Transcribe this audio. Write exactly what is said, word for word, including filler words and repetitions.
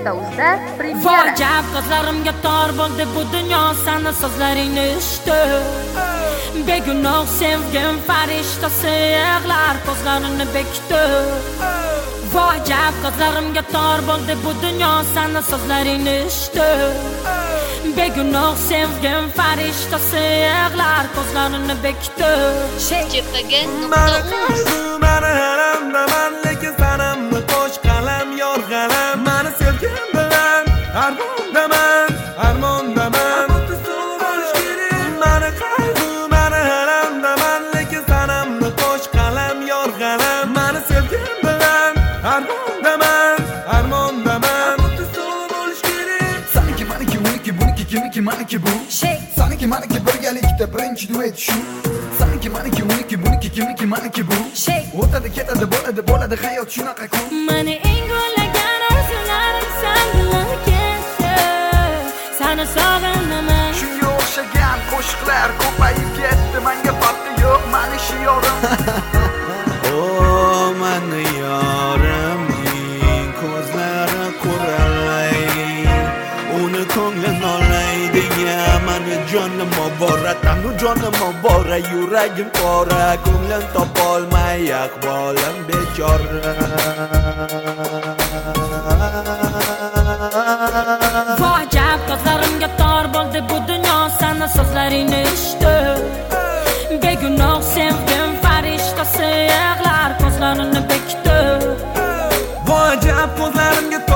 Uzda premyera. Vojab ko'zlarimga tor bo'ldi bu dunyo, sani so'zlaringni eshitib. Begunoh sevgim farishtasi yig'lar ko'zlarini bekitib. Vojab ko'zlarimga tor bo'ldi bu dunyo, sani so'zlaringni eshitib. Begunoh sevgim farishtasi yig'lar ko'zlarini bekitib. Chepagan Mani qaysi mani haramdaman, lekin sanamni qo'sh qalam yorg'alam. Mani sevgim bilan armondaman, armondaman. Mani qaysi mani haramdaman, lekin sanamni qo'sh qalam yorg'alam. Mani sevgim bilan armondaman, armondaman. Saniki maniki uniki buniki kimniki maniki bu. Saniki maniki birgalikda birinchi duet shu. Saniki maniki uniki buniki kimniki maniki bu. O'tadi ketadi bo'ladi bo'ladi hayot shunaqa-ku. Mani eng go'llagan orzularim san bilan ketdi. Sani sog'inaman. Shunga o'xshagan qo'shiqlar ko'payib ketdi, menga farqi yo'q mani shiorim. O mani yorimning ko'zlari quralay, uni ko'nglim olaydigan mani jonim obora, tanu jonim obora, yuragim qora, ko'nglim topolmay ahvolim bechora. Vojab ko'zlarimga tor bo'ldi bu dunyo, sani so'zlaringni eshitib. Begunoh sevgim farishtasi yig'lar ko'zlarini bekitib. Vojab ko'zlarimga